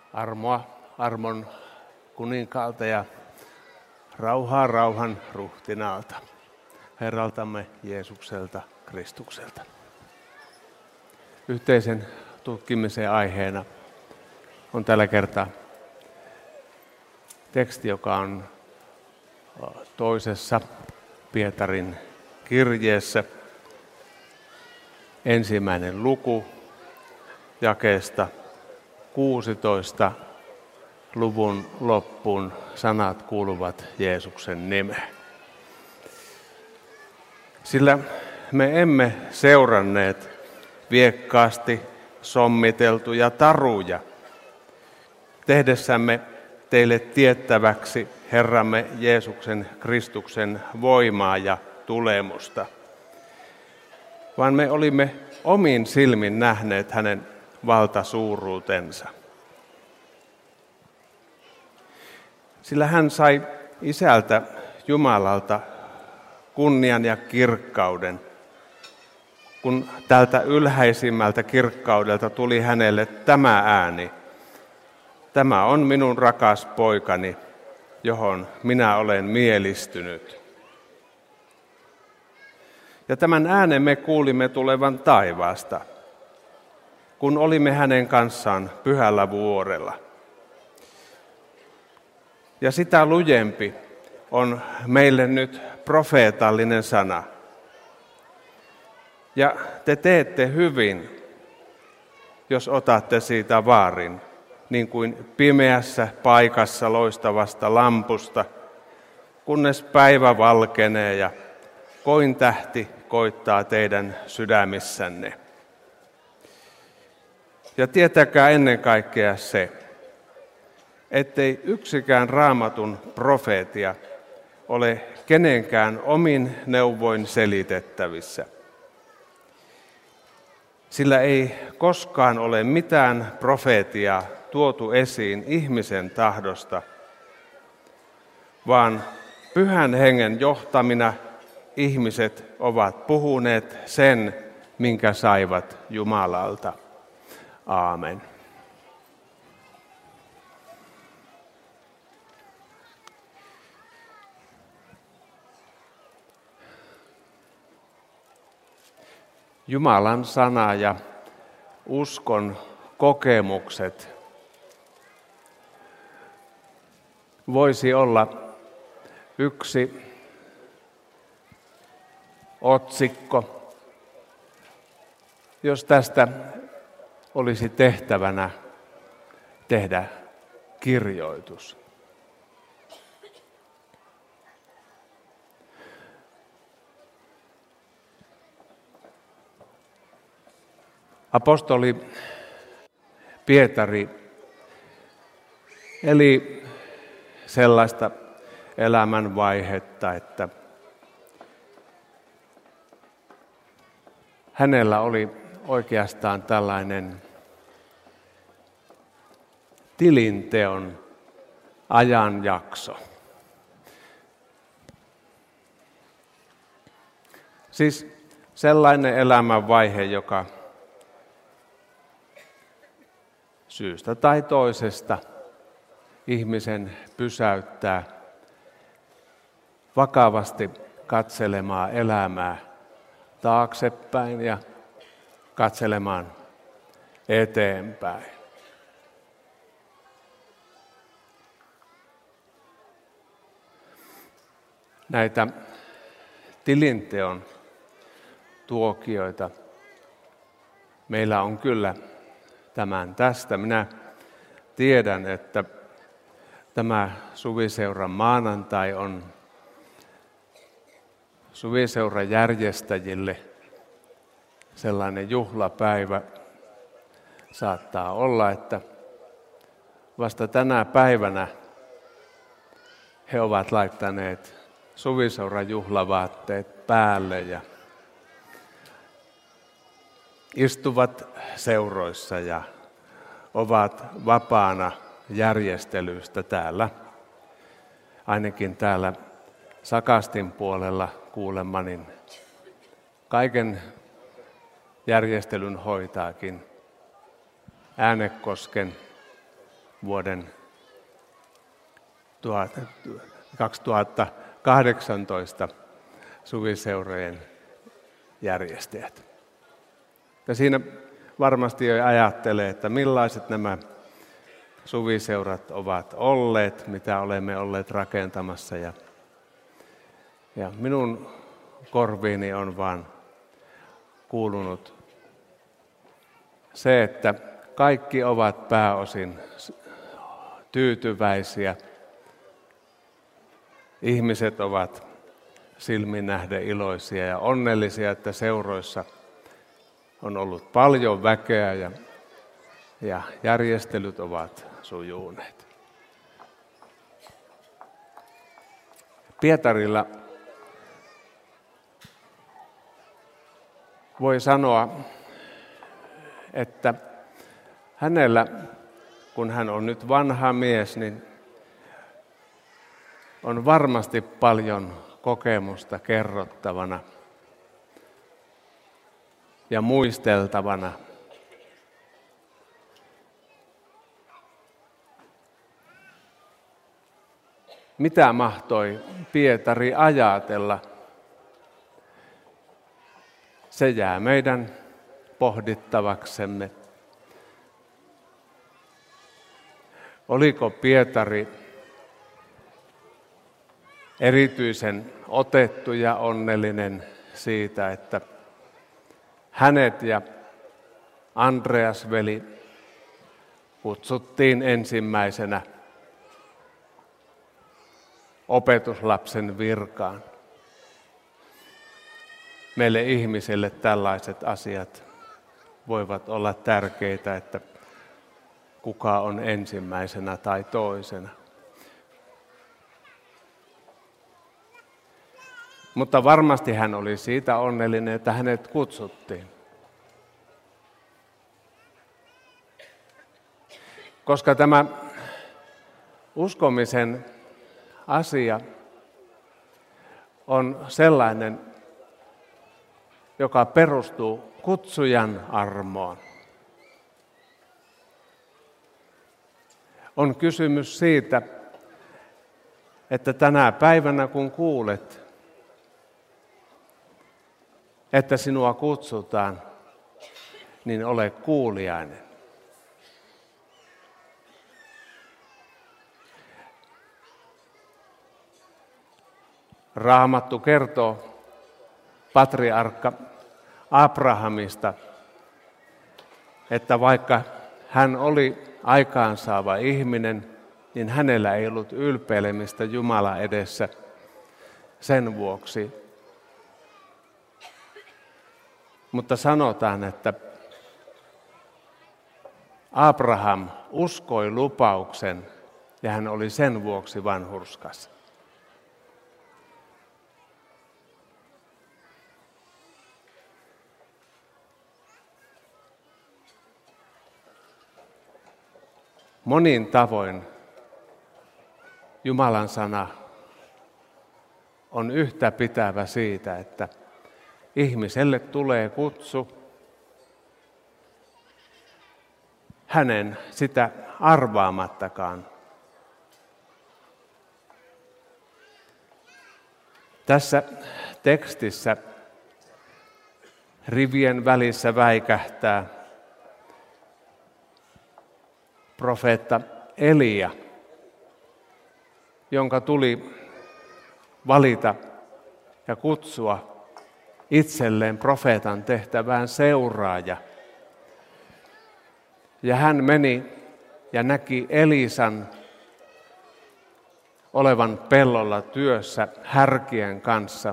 Armoa armon kuninkaalta ja rauhaa rauhan ruhtinaalta, Herraltamme Jeesukselta Kristukselta. Yhteisen tutkimisen aiheena on tällä kertaa teksti, joka on toisessa Pietarin kirjeessä, 1. luku, jakeesta 16 luvun loppuun sanat kuuluvat Jeesuksen nimeen. Sillä me emme seuranneet viekkaasti sommiteltuja taruja, tehdessämme teille tiettäväksi Herramme Jeesuksen Kristuksen voimaa ja tulemusta, vaan me olimme omin silmin nähneet hänen valtasuuruutensa. Sillä hän sai Isältä Jumalalta kunnian ja kirkkauden, kun tältä ylhäisimmältä kirkkaudelta tuli hänelle tämä ääni: tämä on minun rakas poikani, johon minä olen mielistynyt. Ja tämän äänen me kuulimme tulevan taivaasta, kun olimme hänen kanssaan pyhällä vuorella. Ja sitä lujempi on meille nyt profeetallinen sana. Ja te teette hyvin, jos otatte siitä vaarin, niin kuin pimeässä paikassa loistavasta lampusta, kunnes päivä valkenee ja kointähti koittaa teidän sydämissänne. Ja tietäkää ennen kaikkea se, ettei yksikään Raamatun profeetia ole kenenkään omin neuvoin selitettävissä. Sillä ei koskaan ole mitään profeetiaa tuotu esiin ihmisen tahdosta, vaan Pyhän Hengen johtamina ihmiset ovat puhuneet sen, minkä saivat Jumalalta. Aamen. Jumalan sana ja uskon kokemukset voisi olla yksi otsikko, jos tästä olisi tehtävänä tehdä kirjoitus. Apostoli Pietari eli sellaista elämänvaihetta, että hänellä oli oikeastaan tällainen tilinteon ajanjakso. Siis sellainen elämänvaihe, joka syystä tai toisesta ihmisen pysäyttää vakavasti katselemaan elämää taaksepäin ja katselemaan eteenpäin. Näitä tilinteon tuokioita meillä on kyllä tämän tästä. Minä tiedän, että tämä Suviseuran maanantai on Suviseuran järjestäjille sellainen juhlapäivä. Saattaa olla, että vasta tänä päivänä he ovat laittaneet Suviseuran juhlavaatteet päälle ja istuvat seuroissa ja ovat vapaana järjestelyistä täällä. Ainakin täällä Sakastin puolella kuulemma, niin kaiken järjestelyn hoitaakin Äänekosken vuoden 2018 suviseurojen järjestäjät. Ja siinä varmasti jo ajattelee, että millaiset nämä suviseurat ovat olleet, mitä olemme olleet rakentamassa. Ja minun korviini on vaan kuulunut se, että kaikki ovat pääosin tyytyväisiä. Ihmiset ovat silmin nähden iloisia ja onnellisia, että seuroissa on ollut paljon väkeä ja järjestelyt ovat sujuneet. Pietarilla voi sanoa, että hänellä, kun hän on nyt vanha mies, niin on varmasti paljon kokemusta kerrottavana ja muisteltavana. Mitä mahtoi Pietari ajatella? Se jää meidän pohdittavaksemme. Oliko Pietari erityisen otettu ja onnellinen siitä, että hänet ja Andreas veli kutsuttiin ensimmäisenä opetuslapsen virkaan? Meille ihmisille tällaiset asiat voivat olla tärkeitä, että kuka on ensimmäisenä tai toisena. Mutta varmasti hän oli siitä onnellinen, että hänet kutsuttiin. Koska tämä uskomisen asia on sellainen, joka perustuu kutsujan armoon. On kysymys siitä, että tänä päivänä kun kuulet, että sinua kutsutaan, niin ole kuuliainen. Raamattu kertoo patriarkka Abrahamista, että vaikka hän oli aikaansaava ihminen, niin hänellä ei ollut ylpeilemistä Jumala edessä sen vuoksi. Mutta sanotaan, että Abraham uskoi lupauksen ja hän oli sen vuoksi vanhurskas. Monin tavoin Jumalan sana on yhtä pitävä siitä, että ihmiselle tulee kutsu hänen sitä arvaamattakaan. Tässä tekstissä rivien välissä väikähtää profeetta Elia, jonka tuli valita ja kutsua itselleen profeetan tehtävään seuraaja. Ja hän meni ja näki Elisan olevan pellolla työssä härkien kanssa.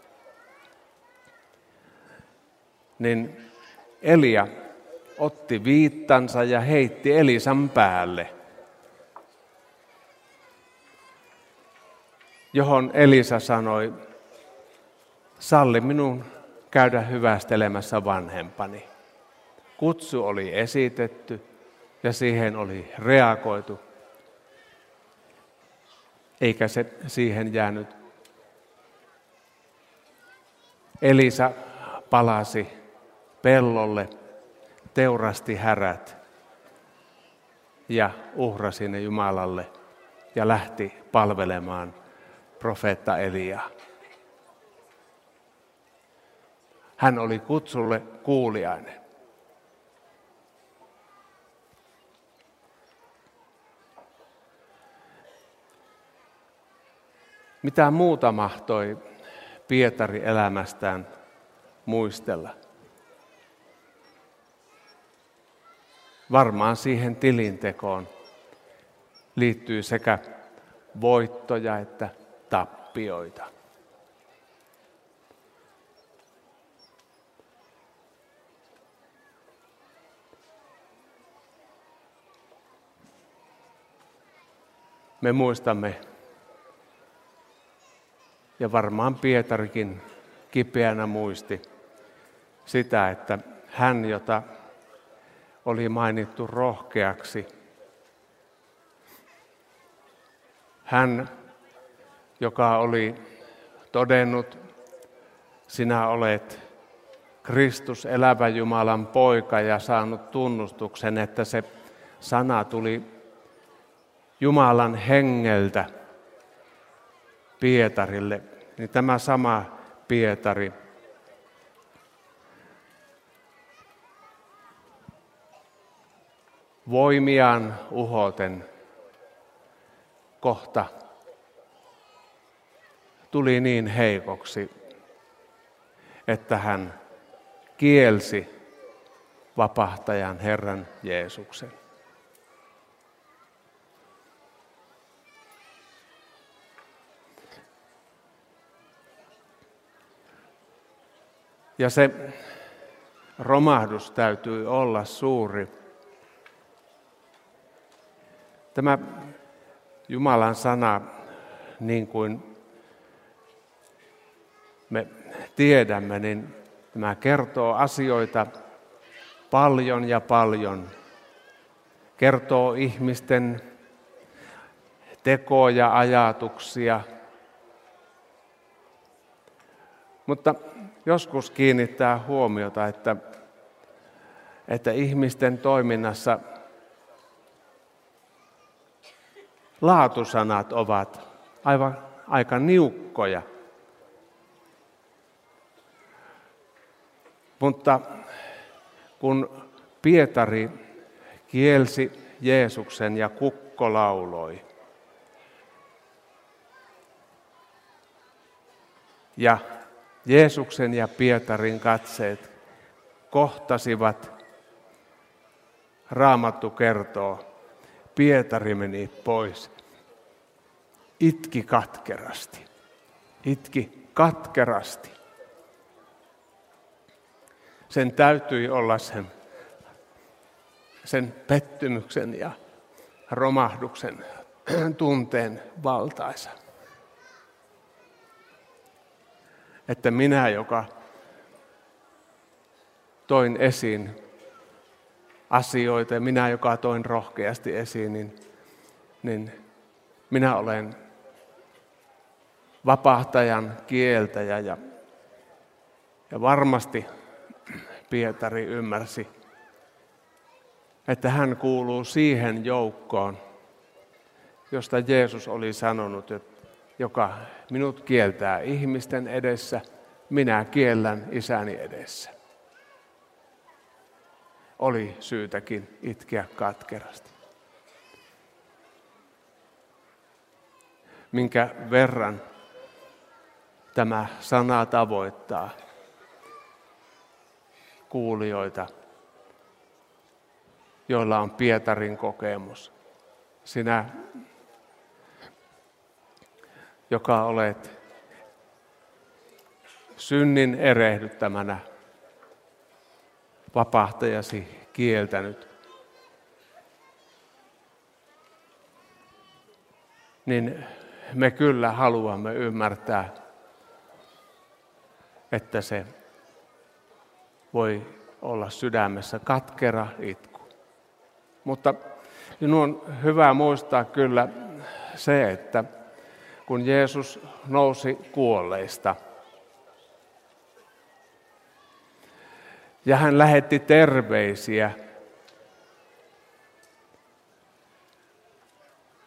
Niin Elia otti viittansa ja heitti Elisan päälle, johon Elisa sanoi, salli minun käydä hyvästelemässä vanhempani. Kutsu oli esitetty ja siihen oli reagoitu, eikä se siihen jäänyt. Elisa palasi pellolle, teurasti härät ja uhrasi ne Jumalalle ja lähti palvelemaan profeetta Eliaa. Hän oli kutsulle kuuliainen. Mitä muuta mahtoi Pietari elämästään muistella? Varmaan siihen tilintekoon liittyy sekä voittoja että tappioita. Me muistamme, ja varmaan Pietarikin kipeänä muisti sitä, että hän, jota oli mainittu rohkeaksi, hän, joka oli todennut, sinä olet Kristus, elävä Jumalan poika, ja saanut tunnustuksen, että se sana tuli Jumalan hengeltä Pietarille, niin tämä sama Pietari voimiaan uhoten kohta tuli niin heikoksi, että hän kielsi vapahtajan Herran Jeesuksen. Ja se romahdus täytyy olla suuri. Tämä Jumalan sana, niin kuin me tiedämme, niin tämä kertoo asioita paljon ja paljon. Kertoo ihmisten tekoja, ajatuksia. Mutta joskus kiinnittää huomiota, että ihmisten toiminnassa laatusanat ovat aika niukkoja. Mutta kun Pietari kielsi Jeesuksen ja kukko lauloi, ja Jeesuksen ja Pietarin katseet kohtasivat, Raamattu kertoo, Pietari meni pois, itki katkerasti. Sen täytyi olla sen pettymyksen ja romahduksen tunteen valtaisa. Että minä, joka toin esiin asioita ja minä, joka toin rohkeasti esiin, niin minä olen vapahtajan kieltäjä ja varmasti Pietari ymmärsi, että hän kuuluu siihen joukkoon, josta Jeesus oli sanonut, että joka minut kieltää ihmisten edessä, minä kiellän Isäni edessä. Oli syytäkin itkeä katkerasti. Minkä verran tämä sana tavoittaa kuulijoita, joilla on Pietarin kokemus. Sinä, joka olet synnin erehdyttämänä vapahtajasi kieltänyt, niin me kyllä haluamme ymmärtää, että se voi olla sydämessä katkera itku. Mutta minun on hyvä muistaa kyllä se, että kun Jeesus nousi kuolleista ja hän lähetti terveisiä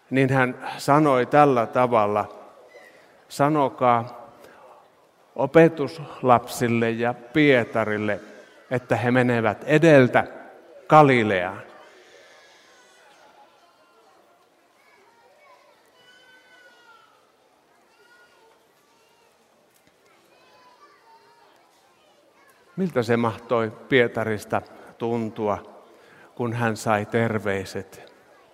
niin hän sanoi tällä tavalla: sanokaa opetuslapsille ja Pietarille, että he menevät edeltä Galileaan. Miltä se mahtoi Pietarista tuntua, kun hän sai terveiset,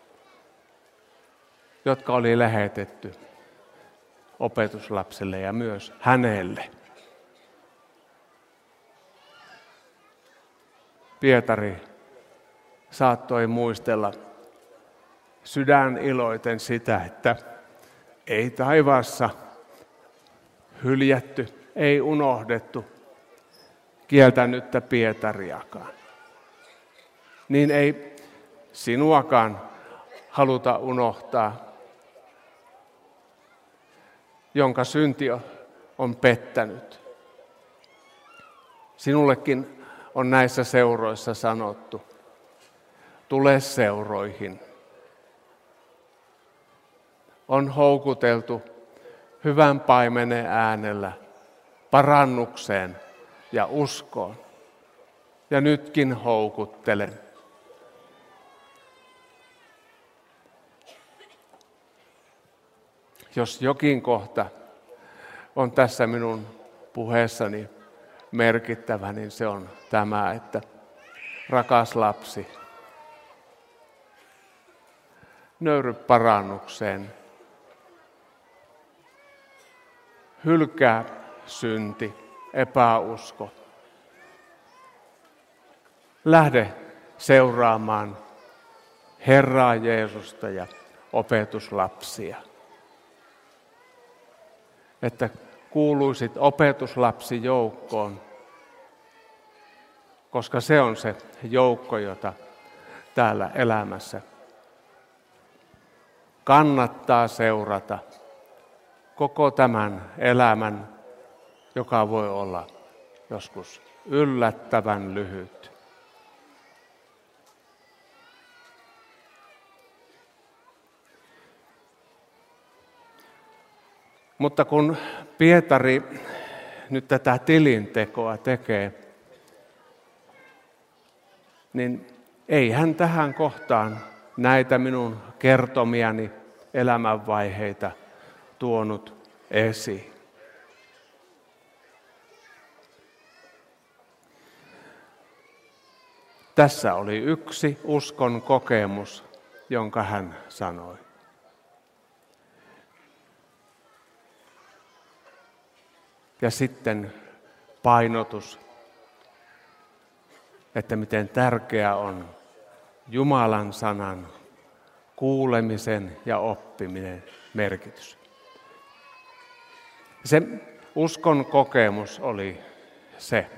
jotka oli lähetetty opetuslapselle ja myös hänelle. Pietari saattoi muistella sydän iloiten sitä, että ei taivaassa hyljätty, ei unohdettu kieltänyttä Pietariakaan. Niin ei sinuakaan haluta unohtaa, jonka synti on pettänyt. Sinullekin on näissä seuroissa sanottu: tule seuroihin. On houkuteltu hyvän paimenen äänellä parannukseen ja uskoon. Ja nytkin houkuttelen. Jos jokin kohta on tässä minun puheessani merkittävä, niin se on tämä, että rakas lapsi, nöyry parannukseen. Hylkää synti, epäusko. Lähde seuraamaan Herraa Jeesusta ja opetuslapsia. Että kuuluisit opetuslapsijoukkoon, koska se on se joukko, jota täällä elämässä kannattaa seurata koko tämän elämän, joka voi olla joskus yllättävän lyhyt. Mutta kun Pietari nyt tätä tilintekoa tekee, niin ei hän tähän kohtaan näitä minun kertomiani elämänvaiheita tuonut esiin. Tässä oli yksi uskon kokemus, jonka hän sanoi. Ja sitten painotus, että miten tärkeä on Jumalan sanan kuulemisen ja oppiminen merkitys. Se uskon kokemus oli se,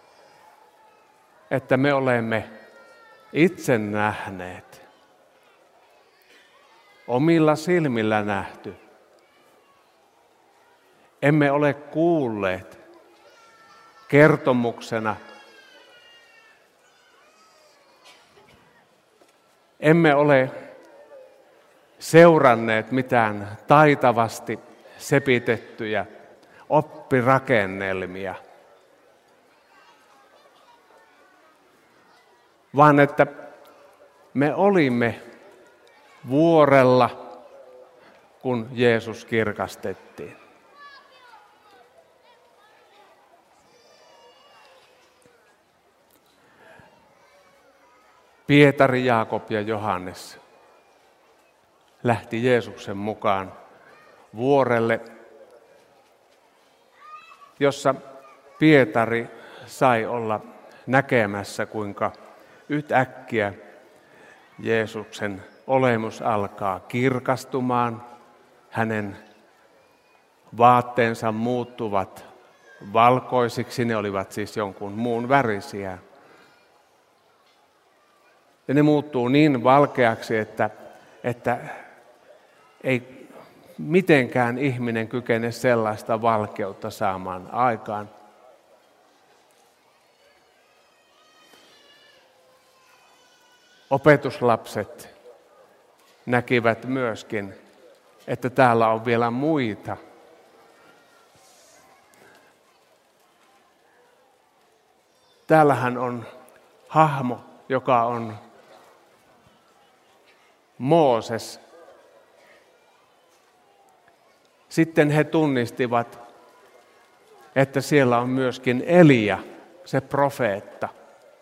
että me olemme itse nähneet, omilla silmillä nähty. Emme ole kuulleet kertomuksena. Emme ole seuranneet mitään taitavasti sepitettyjä oppirakennelmia, vaan että me olimme vuorella, kun Jeesus kirkastettiin. Pietari, Jaakob ja Johannes lähti Jeesuksen mukaan vuorelle, jossa Pietari sai olla näkemässä, kuinka yhtäkkiä Jeesuksen olemus alkaa kirkastumaan. Hänen vaatteensa muuttuvat valkoisiksi, ne olivat siis jonkun muun värisiä. Ja ne muuttuu niin valkeaksi, että ei mitenkään ihminen kykene sellaista valkeutta saamaan aikaan. Opetuslapset näkivät myöskin, että täällä on vielä muita. Täällähän on hahmo, joka on Mooses. Sitten he tunnistivat, että siellä on myöskin Elia, se profeetta.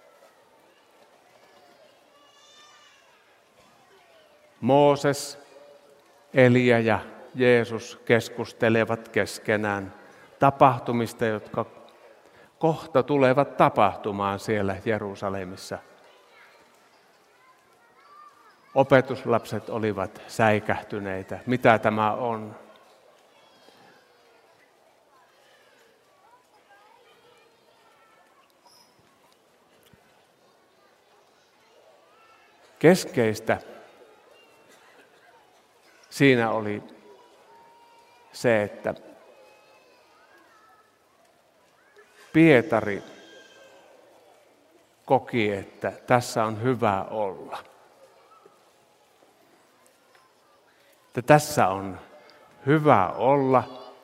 Mooses, Elia ja Jeesus keskustelevat keskenään tapahtumista, jotka kohta tulevat tapahtumaan siellä Jerusalemissa. Opetuslapset olivat säikähtyneitä. Mitä tämä on? Keskeistä siinä oli se, että Pietari koki, että tässä on hyvä olla. Että tässä on hyvä olla.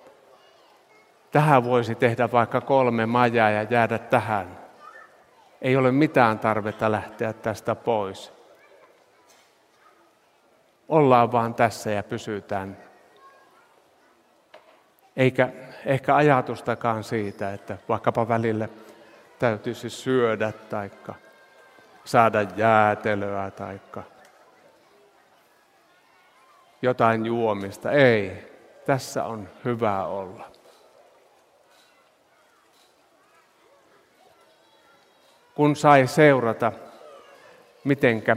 Tähän voisi tehdä vaikka 3 majaa ja jäädä tähän. Ei ole mitään tarvetta lähteä tästä pois. Ollaan vaan tässä ja pysytään. Eikä ehkä ajatustakaan siitä, että vaikkapa välillä täytyisi syödä tai saada jäätelöä tai jotain juomista. Ei, tässä on hyvä olla. Kun sai seurata, mitenkä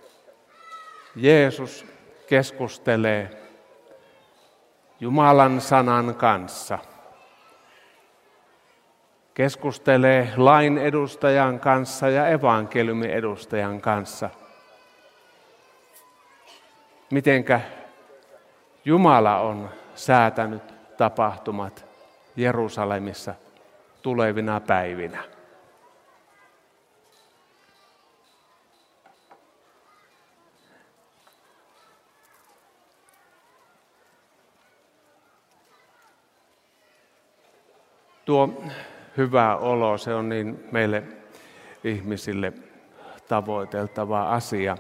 Jeesus keskustelee Jumalan sanan kanssa. Keskustelee lain edustajan kanssa ja evankeliumin edustajan kanssa. Mitenkä Jumala on säätänyt tapahtumat Jerusalemissa tulevina päivinä. Tuo hyvä olo, se on niin meille ihmisille tavoiteltava asia.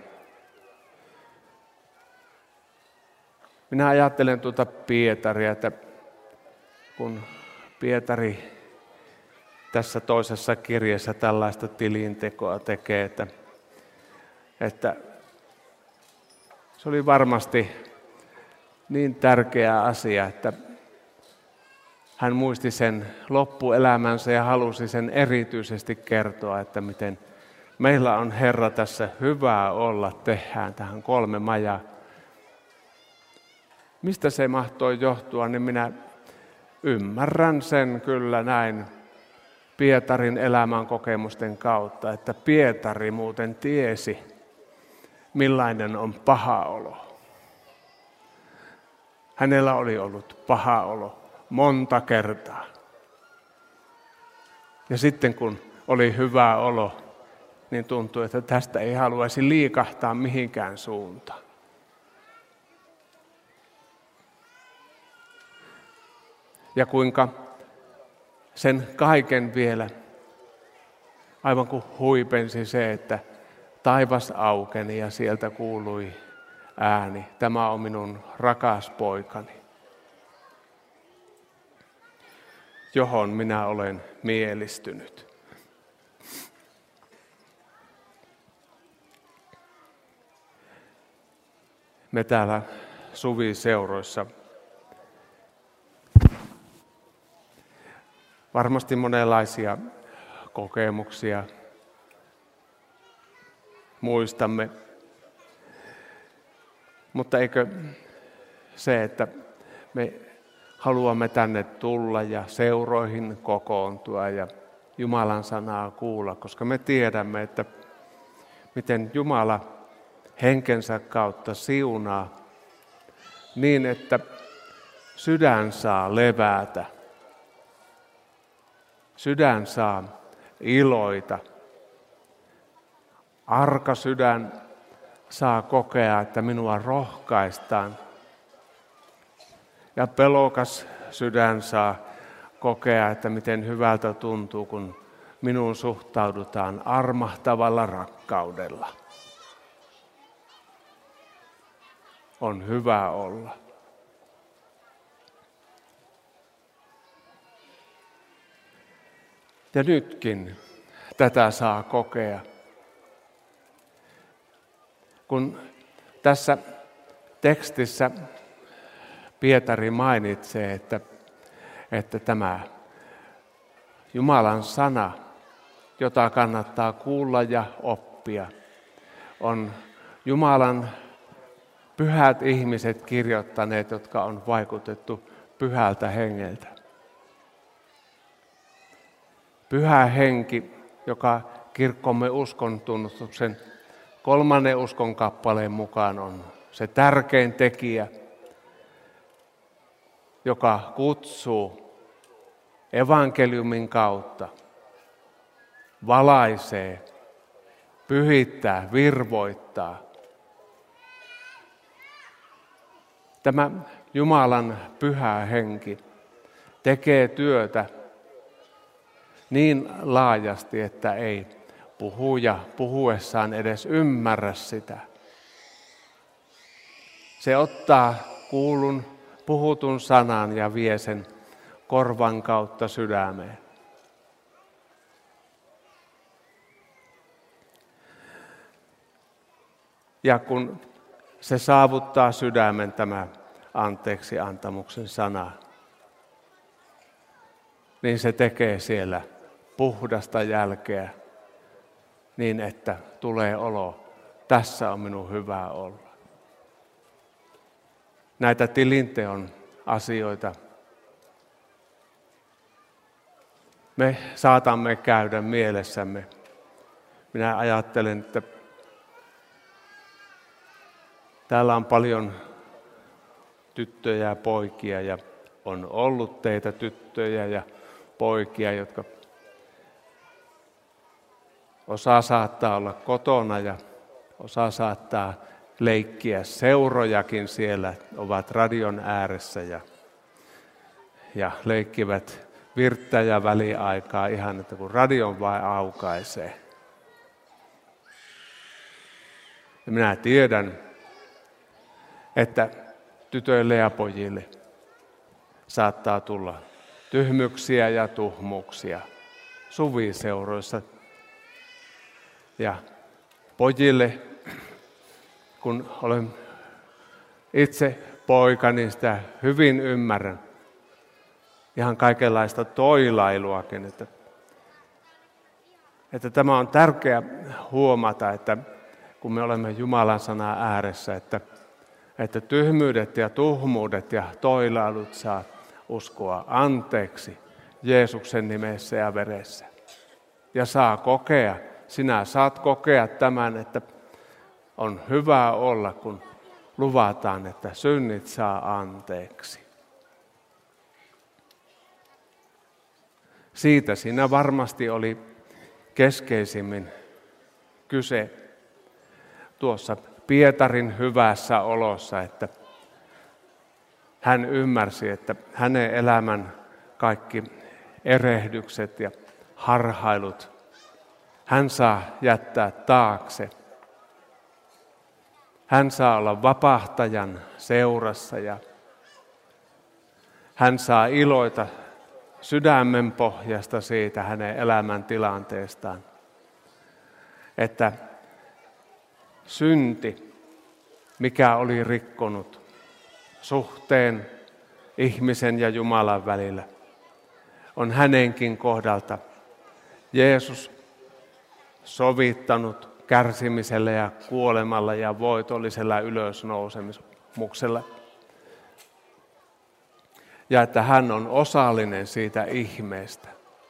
Minä ajattelen tuota Pietaria, että kun Pietari tässä toisessa kirjassa tällaista tilintekoa tekee, että se oli varmasti niin tärkeä asia, että hän muisti sen loppuelämänsä ja halusi sen erityisesti kertoa, että miten meillä on Herra tässä hyvää olla, tehdään tähän 3 majaa. Mistä se mahtoi johtua, niin minä ymmärrän sen kyllä näin Pietarin elämän kokemusten kautta, että Pietari muuten tiesi, millainen on paha olo. Hänellä oli ollut paha olo monta kertaa. Ja sitten kun oli hyvä olo, niin tuntui, että tästä ei haluaisi liikahtaa mihinkään suuntaan. Ja kuinka sen kaiken vielä, aivan kuin huipensi se, että taivas aukeni ja sieltä kuului ääni, tämä on minun rakas poikani, johon minä olen mielistynyt. Me täällä suviseuroissa varmasti monenlaisia kokemuksia muistamme, mutta eikö se, että me haluamme tänne tulla ja seuroihin kokoontua ja Jumalan sanaa kuulla, koska me tiedämme, että miten Jumala henkensä kautta siunaa niin, että sydän saa levätä. Sydän saa iloita. Arka sydän saa kokea, että minua rohkaistaan. Ja pelokas sydän saa kokea, että miten hyvältä tuntuu, kun minuun suhtaudutaan armahtavalla rakkaudella. On hyvä olla. Ja nytkin tätä saa kokea. Kun tässä tekstissä Pietari mainitsee, että tämä Jumalan sana, jota kannattaa kuulla ja oppia, on Jumalan pyhät ihmiset kirjoittaneet, jotka on vaikutettu pyhältä hengeltä. Pyhä henki, joka kirkkomme uskontunnustuksen 3. uskon kappaleen mukaan on se tärkein tekijä, joka kutsuu evankeliumin kautta, valaisee, pyhittää, virvoittaa. Tämä Jumalan pyhä henki tekee työtä niin laajasti, että ei puhuja puhuessaan edes ymmärrä sitä. Se ottaa puhutun sanan ja vie sen korvan kautta sydämeen. Ja kun se saavuttaa sydämen tämä anteeksi antamuksen sana, niin se tekee siellä puhdasta jälkeä niin, että tulee olo, tässä on minun hyvä olla. Näitä tilinteon asioita me saatamme käydä mielessämme. Minä ajattelen, että täällä on paljon tyttöjä ja poikia ja on ollut teitä tyttöjä ja poikia, jotka osa saattaa olla kotona ja osa saattaa leikkiä seurojakin siellä, ovat radion ääressä ja leikkivät virttä ja väliaikaa ihan, että kun radion vain aukaisee. Ja minä tiedän, että tytöille ja pojille saattaa tulla tyhmyksiä ja tuhmuuksia suviseuroissa. Ja pojille, kun olen itse poika, niin sitä hyvin ymmärrän. Ihan kaikenlaista toilailuakin. Että tämä on tärkeää huomata, että kun me olemme Jumalan sanan ääressä, että tyhmyydet ja tuhmuudet ja toilailut saa uskoa anteeksi Jeesuksen nimessä ja veressä. Ja saa kokea, sinä saat kokea tämän, että on hyvä olla, kun luvataan, että synnit saa anteeksi. Siitä siinä varmasti oli keskeisimmin kyse tuossa Pietarin hyvässä olossa, että hän ymmärsi, että hänen elämän kaikki erehdykset ja harhailut hän saa jättää taakse. Hän saa olla vapahtajan seurassa ja hän saa iloita sydämen pohjasta siitä hänen elämäntilanteestaan, että synti, mikä oli rikkonut suhteen ihmisen ja Jumalan välillä, on hänenkin kohdalta Jeesus sovittanut kärsimisellä ja kuolemalla ja voitollisella ylösnousemuksella. Ja että hän on osallinen siitä ihmeestä.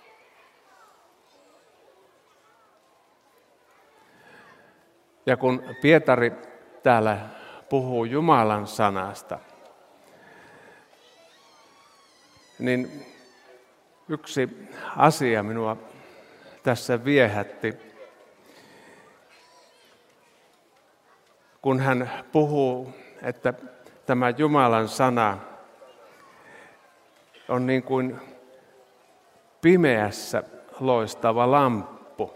Ja kun Pietari täällä puhuu Jumalan sanasta, niin yksi asia minua tässä viehätti, kun hän puhuu, että tämä Jumalan sana on niin kuin pimeässä loistava lamppu.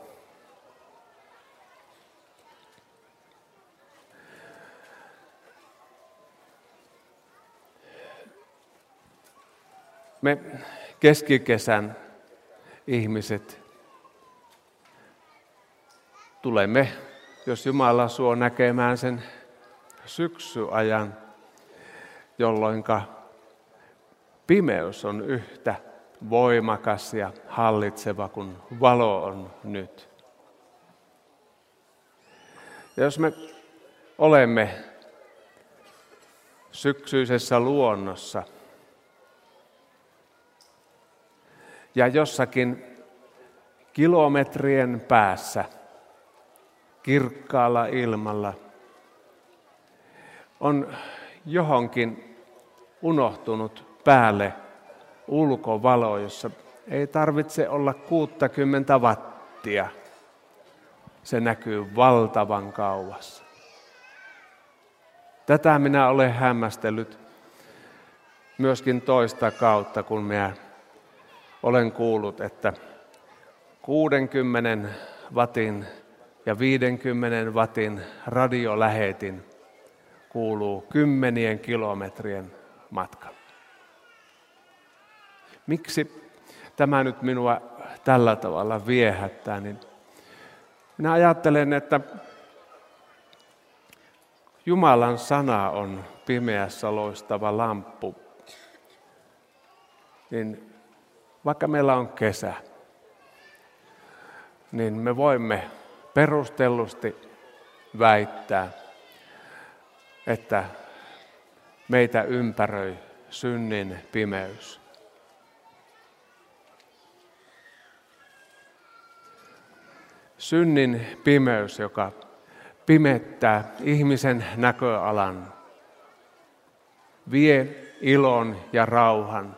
Me keskikesän ihmiset tulemme, jos Jumala suo, näkemään sen syksyajan, jolloin pimeys on yhtä voimakas ja hallitseva kuin valo on nyt. Ja jos me olemme syksyisessä luonnossa ja jossakin kilometrien päässä kirkkaalla ilmalla on johonkin unohtunut päälle ulkovalo, jossa ei tarvitse olla 60 wattia. Se näkyy valtavan kauas. Tätä minä olen hämmästellyt myöskin toista kautta, kun minä olen kuullut, että 60 watin ja 50 watin radiolähetin kuuluu 10 kilometrien matkalla. Miksi tämä nyt minua tällä tavalla viehättää? Niin minä ajattelen, että Jumalan sana on pimeässä loistava lamppu. Niin vaikka meillä on kesä, niin me voimme perustellusti väittää, että meitä ympäröi synnin pimeys. Synnin pimeys, joka pimettää ihmisen näköalan, vie ilon ja rauhan,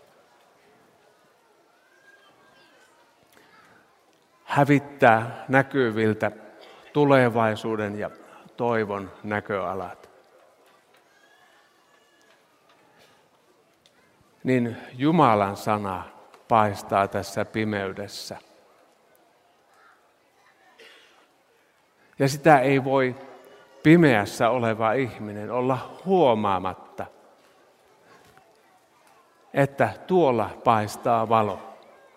hävittää näkyviltä tulevaisuuden ja toivon näköalat. Niin Jumalan sana paistaa tässä pimeydessä. Ja sitä ei voi pimeässä oleva ihminen olla huomaamatta, että tuolla paistaa valo.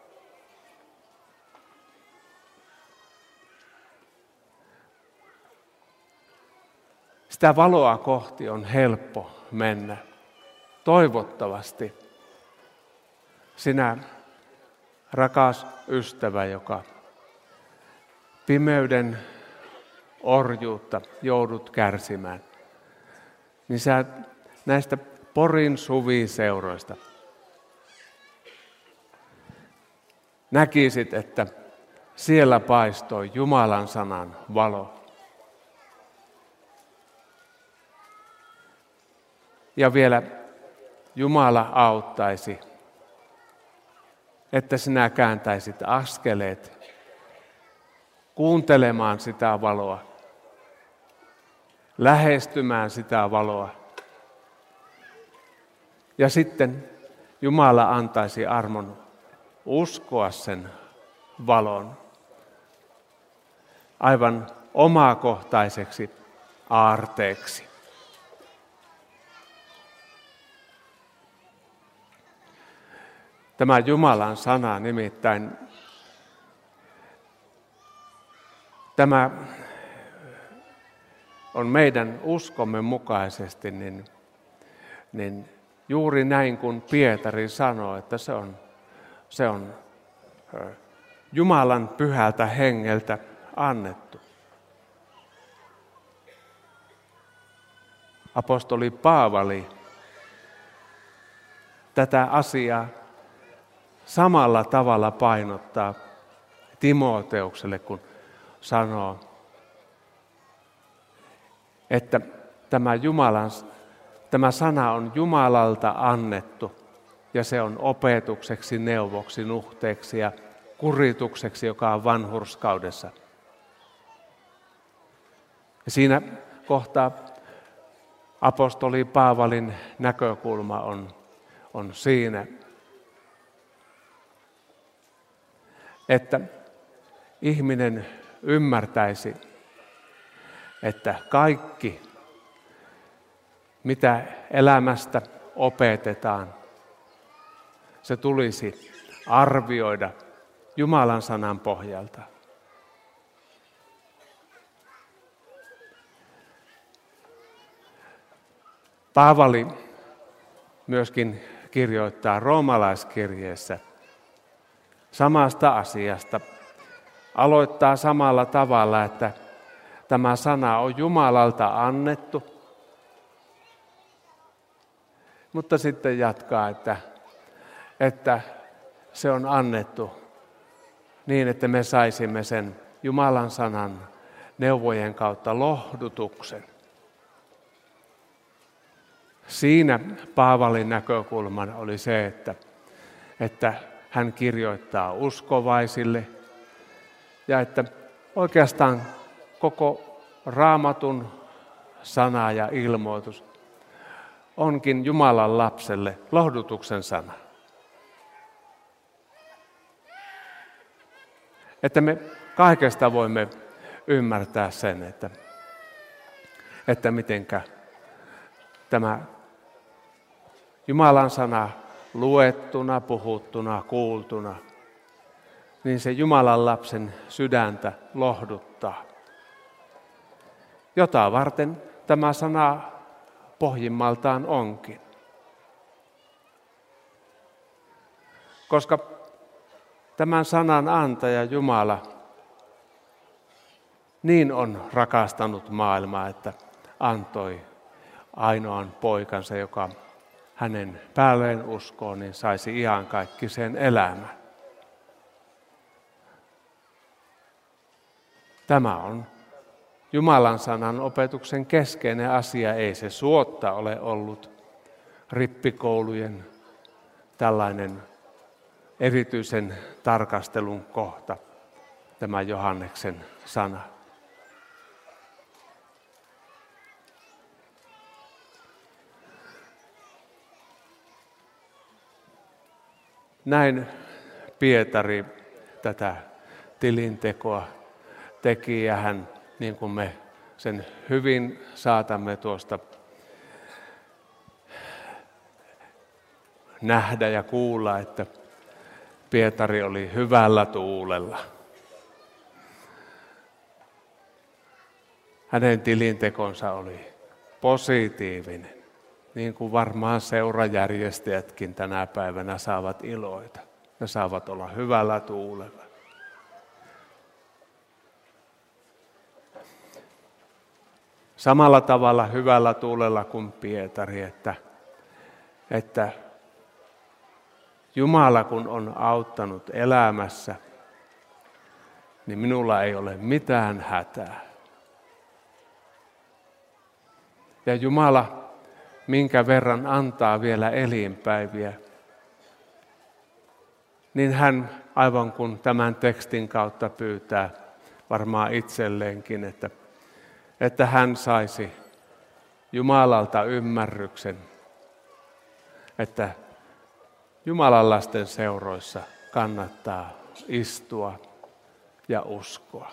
Sitä valoa kohti on helppo mennä. Toivottavasti sinä, rakas ystävä, joka pimeyden orjuutta joudut kärsimään, niin sä näistä Porin suviseuroista näkisit, että siellä paistoi Jumalan sanan valo. Ja vielä Jumala auttaisi, että sinä kääntäisit askeleet kuuntelemaan sitä valoa, lähestymään sitä valoa. Ja sitten Jumala antaisi armon uskoa sen valon aivan omakohtaiseksi aarteeksi. Tämä Jumalan sana nimittäin, tämä on meidän uskomme mukaisesti, niin juuri näin kuin Pietari sanoi, että se on Jumalan pyhältä hengeltä annettu. Apostoli Paavali tätä asiaa samalla tavalla painottaa Timoteukselle, kun sanoo, että tämä sana on Jumalalta annettu ja se on opetukseksi, neuvoksi, nuhteeksi ja kuritukseksi, joka on vanhurskaudessa. Ja siinä kohta apostoli Paavalin näkökulma on siinä, että ihminen ymmärtäisi, että kaikki, mitä elämästä opetetaan, se tulisi arvioida Jumalan sanan pohjalta. Paavali myöskin kirjoittaa roomalaiskirjeessä samasta asiasta. Aloittaa samalla tavalla, että tämä sana on Jumalalta annettu, mutta sitten jatkaa, että se on annettu niin, että me saisimme sen Jumalan sanan neuvojen kautta lohdutuksen. Siinä Paavalin näkökulman oli se, että hän kirjoittaa uskovaisille ja että oikeastaan koko Raamatun sana ja ilmoitus onkin Jumalan lapselle lohdutuksen sana. Että me kaikesta voimme ymmärtää sen, että mitenkä tämä Jumalan sana luettuna, puhuttuna, kuultuna, niin se Jumalan lapsen sydäntä lohduttaa. Jota varten tämä sana pohjimmaltaan onkin. Koska tämän sanan antaja Jumala niin on rakastanut maailmaa, että antoi ainoan poikansa, joka hänen päälleen uskoo, niin saisi iankaikkisen elämän. Tämä on Jumalan sanan opetuksen keskeinen asia. Ei se suotta ole ollut rippikoulujen tällainen erityisen tarkastelun kohta, tämä Johanneksen sana. Näin Pietari tätä tilintekoa teki ja hän, niin kuin me sen hyvin saatamme tuosta nähdä ja kuulla, että Pietari oli hyvällä tuulella. Hänen tilintekonsa oli positiivinen, niin kuin varmaan seurajärjestäjätkin tänä päivänä saavat iloita. Ne saavat olla hyvällä tuulella. Samalla tavalla hyvällä tuulella kuin Pietari, että Jumala kun on auttanut elämässä, niin minulla ei ole mitään hätää. Ja Jumala, minkä verran antaa vielä elinpäiviä, niin hän aivan kuin tämän tekstin kautta pyytää varmaan itselleenkin, että hän saisi Jumalalta ymmärryksen, että Jumalan lasten seuroissa kannattaa istua ja uskoa.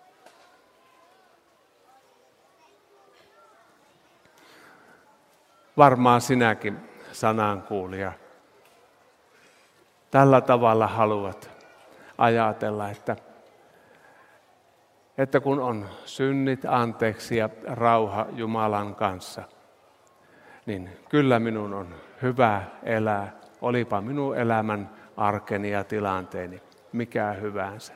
Varmaan sinäkin, sanankuulija, tällä tavalla haluat ajatella, että kun on synnit anteeksi ja rauha Jumalan kanssa, niin kyllä minun on hyvä elää, olipa minun elämän arkeni ja tilanteeni mikä hyvänsä.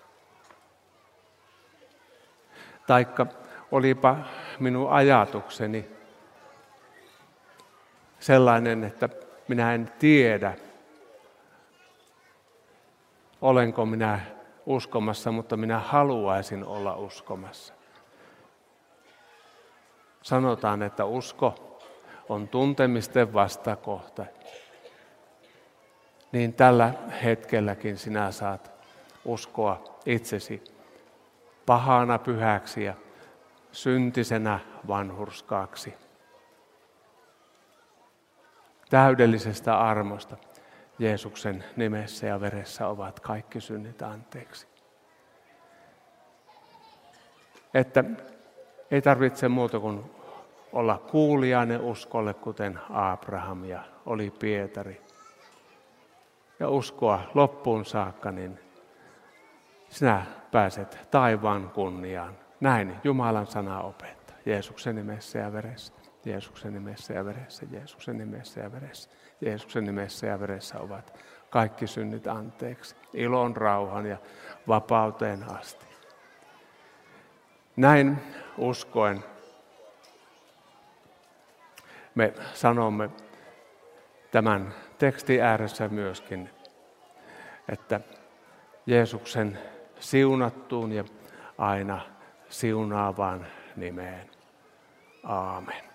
Taikka olipa minun ajatukseni sellainen, että minä en tiedä, olenko minä uskomassa, mutta minä haluaisin olla uskomassa. Sanotaan, että usko on tuntemisten vastakohta. Niin tällä hetkelläkin sinä saat uskoa itsesi pahana pyhäksi ja syntisenä vanhurskaaksi. Täydellisestä armosta Jeesuksen nimessä ja veressä ovat kaikki synnit anteeksi. Että ei tarvitse muuta kuin olla kuulijainen uskolle, kuten Abraham ja oli Pietari. Ja uskoa loppuun saakka, niin sinä pääset taivaan kunniaan. Näin Jumalan sana opettaa. Jeesuksen nimessä ja veressä. Jeesuksen nimessä ja veressä. Jeesuksen nimessä ja veressä. Jeesuksen nimessä ja veressä ovat kaikki synnit anteeksi. Ilon, rauhan ja vapauteen asti. Näin uskoen me sanomme tämän tekstin ääressä myöskin, että Jeesuksen siunattuun ja aina siunaavaan nimeen. Aamen.